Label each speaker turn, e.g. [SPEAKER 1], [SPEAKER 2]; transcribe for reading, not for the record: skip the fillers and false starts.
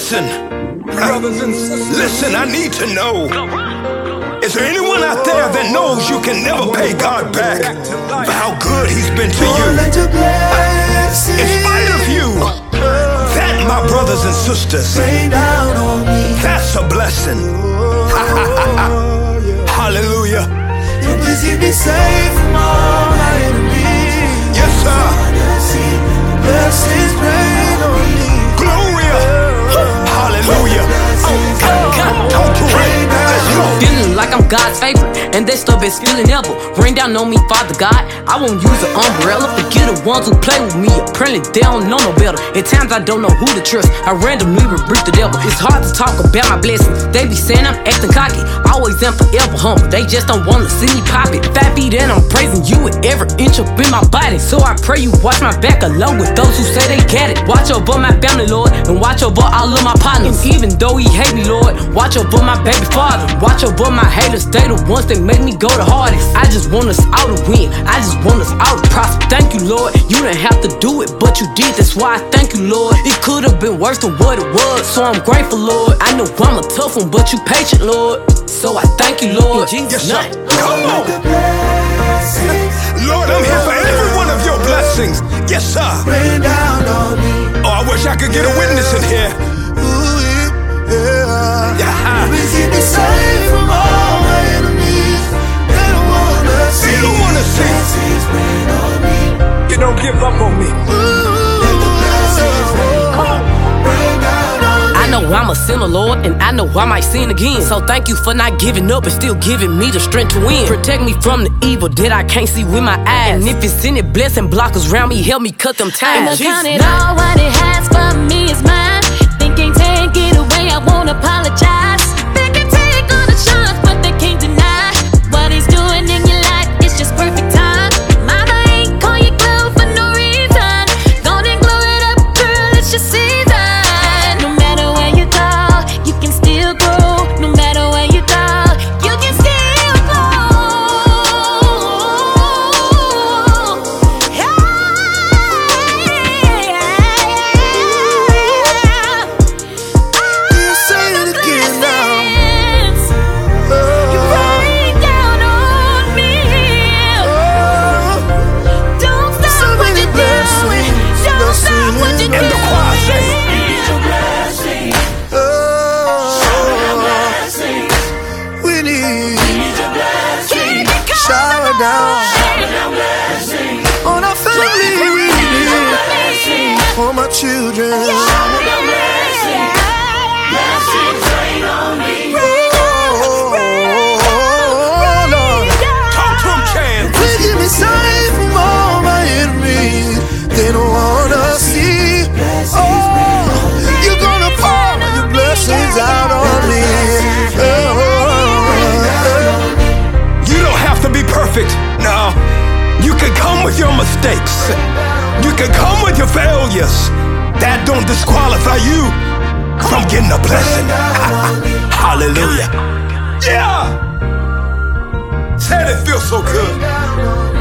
[SPEAKER 1] Listen, listen, I need to know. Is there anyone out there that knows you can never pay God back for how good He's been to you? In spite of you, that, my brothers and sisters, that's a blessing. Hallelujah.
[SPEAKER 2] Please keep me safe from all my enemies.
[SPEAKER 1] Yes, sir.
[SPEAKER 2] Blessings rain on me.
[SPEAKER 1] Gloria. Hallelujah. Talk to me. Let's go.
[SPEAKER 3] Feeling like I'm God's favorite, and they still been spilling ever. Rain down on me, Father God. I won't use an umbrella. Forget the ones who play with me. Apparently they don't know no better. At times I don't know who to trust. I randomly rebuke the devil. It's hard to talk about my blessings. They be saying I'm acting cocky. Always am forever humble. They just don't wanna see me pop it. 5 feet and I'm praising you with every inch up in my body. So I pray you watch my back along with those who say they get it. Watch over my family, Lord, and watch over all of my partners. And even though he hate me, Lord, watch over my baby father. Watch over my haters. They the ones that make me go the hardest. I just want us all to win. I just want us all to prosper. Thank you, Lord. You didn't have to do it, but you did. That's why I thank you, Lord. It could have been worse than what it was, so I'm grateful, Lord. I know I'm a tough one, but you patient, Lord. So I thank you, Lord. Jesus' name.
[SPEAKER 1] Come on. Lord, I'm here for every one of your blessings. Yes, sir.
[SPEAKER 2] Rain down on me.
[SPEAKER 1] Oh, I wish I could get a witness in here.
[SPEAKER 2] Please keep me safe from all my enemies. They don't wanna see.
[SPEAKER 1] They don't wanna see.
[SPEAKER 2] Blessings rain on me.
[SPEAKER 1] You don't give up on me.
[SPEAKER 2] Let the blessings rain down on me.
[SPEAKER 3] I know I'm a sinner, Lord, and I know I might sin again. So thank you for not giving up and still giving me the strength to win. Protect me from the evil that I can't see with my eyes. And if it's any blessing blockers around me, help me cut them ties.
[SPEAKER 4] I'ma count it all, what it has for me is mine. They can't take it away, I won't apologize. They can take all the shots, but they can't deny what He's doing in your life. It's just perfect time. Mama ain't call you glue for no reason. Golden glue it up, girl, it's your season. No matter where you go, you can still grow. No matter where you go, you can still grow.
[SPEAKER 2] Say it again now.
[SPEAKER 4] You rain down on me. Don't stop what you're doing. Don't stop what you're
[SPEAKER 1] And the choir say,
[SPEAKER 2] We need shower down on our family. We need for my children.
[SPEAKER 1] talk to him, Chan.
[SPEAKER 2] Please keep me safe from all my enemies. They don't wanna see. Oh, you're gonna pour your blessings out on me.
[SPEAKER 1] You don't have to be perfect. No. You can come with your mistakes. You can come with your failures. That don't disqualify you from getting a blessing. Hallelujah. Yeah. Said it feels so good.